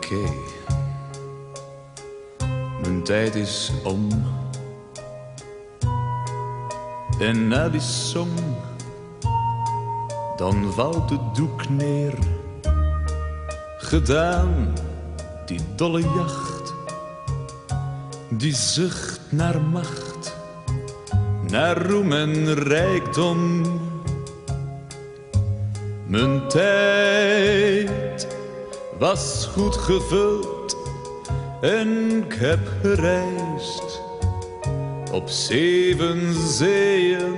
Oké. Mijn tijd is om. En na die song, dan valt het doek neer. Gedaan, die dolle jacht, die zucht naar macht, naar roem en rijkdom. Mijn tijd was goed gevuld en ik heb gereisd op 7 zeeën.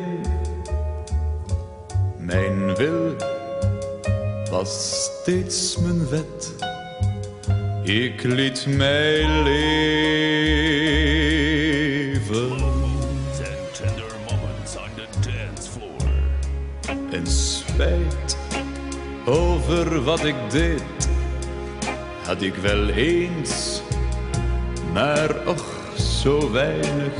Mijn wil was steeds mijn wet. Ik liet mij leven. En spijt over wat ik deed had ik wel eens, maar och zo weinig.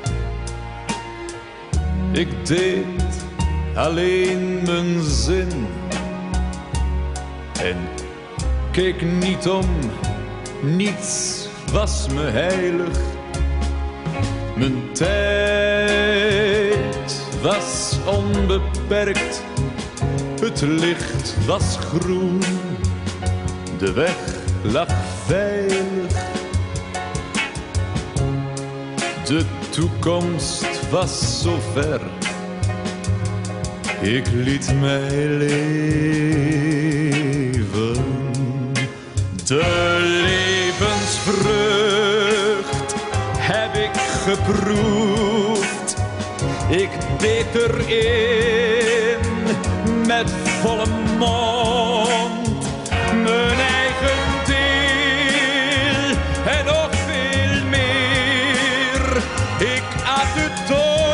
Ik deed alleen mijn zin en keek niet om, niets was me heilig. Mijn tijd was onbeperkt, het licht was groen, de weg lag veilig. De toekomst was zo ver, ik liet mij leven. De levensvrucht heb ik geproefd, ik deed erin met volle mond mijn eigen deel en nog veel meer. Ik at het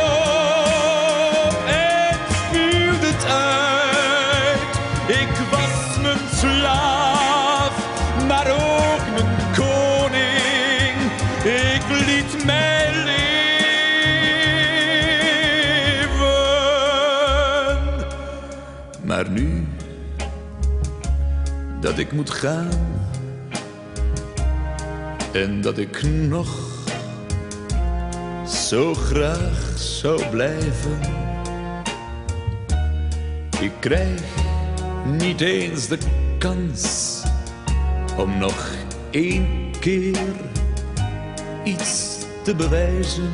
op en spuwde het uit. Ik was mijn slaaf, maar ook mijn koning. Ik liet mij leven. Maar nu dat ik moet gaan en dat ik nog zo graag zou blijven, ik krijg niet eens de kans om nog 1 keer iets te bewijzen.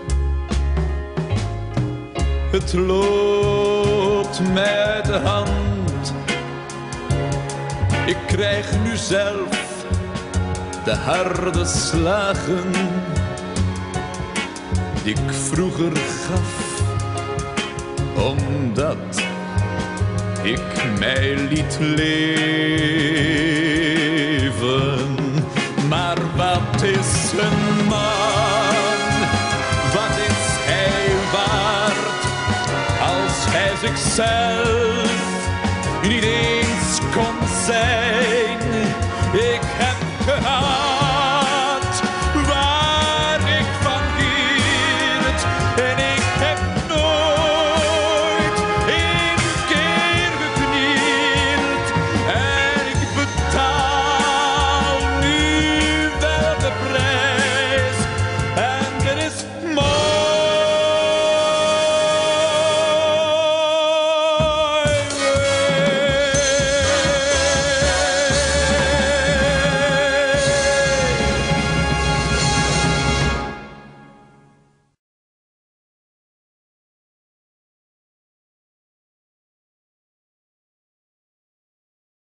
Het loopt mij uit de hand. Ik krijg nu zelf de harde slagen die ik vroeger gaf, omdat ik mij liet leven. Maar wat is een man, wat is hij waard, als hij zichzelf niet eens